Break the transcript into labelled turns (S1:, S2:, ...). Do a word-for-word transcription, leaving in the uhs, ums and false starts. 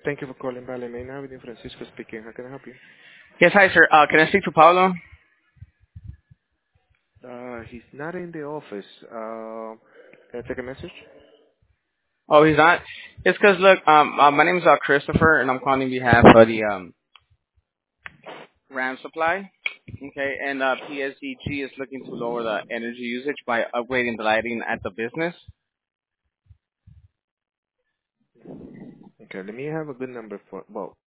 S1: Thank you for calling Valley Main Avenue. Francisco speaking. How can I help you?
S2: Yes, hi, sir. Uh, can I speak to Paulo?
S1: Uh, he's not in the office. Uh, can I take a message?
S2: Oh, he's not. It's 'cause look, um, uh, my name is uh, Christopher, and I'm calling on behalf of the um Ram Supply. Okay, and uh, P S E G is looking to lower the energy usage by upgrading the lighting at the business.
S1: Okay, let me have a good number for, well,